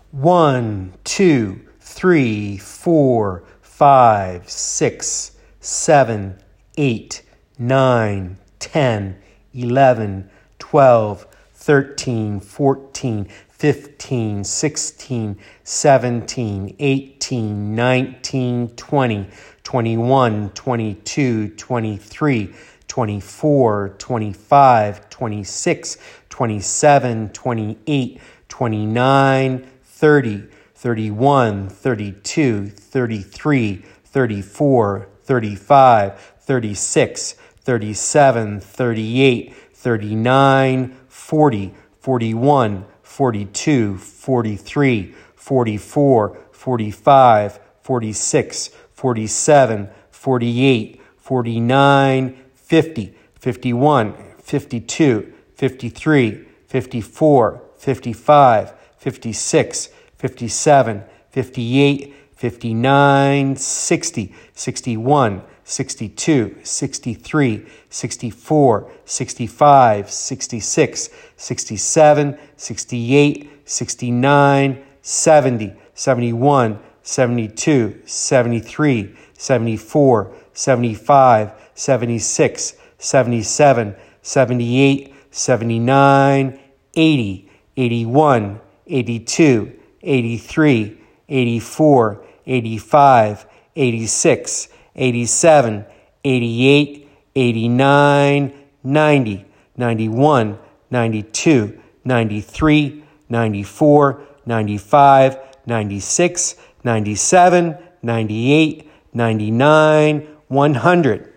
1, 2, 3, 4, 5, 6, 7, 8, 9, 10, 11, 12, 13, 14, 15, 16, 17, 18, 19, 20, 21, 22, 23, 24, 25, 26, 27, 28, 29, 30, 31, 32, 33, 34, 35, 36, 37, 38, 39, 40, 41, 42, 43, 44, 45, 46, 47, 48, 49, 50, 51, 52, 53, 54, 55, 56, 57, 58, 59, 60, 61, 62, 63, 64, 65, 66, 67, 68, 69, 70, 71, 72, 73, 74, 75, 76, 77, 78, 79, 80, 81, 82, 83, 84, 85, 86, 87, 88, 89, 90, 91, 92, 93, 94, 95, 96, 97, 98, 99, 100.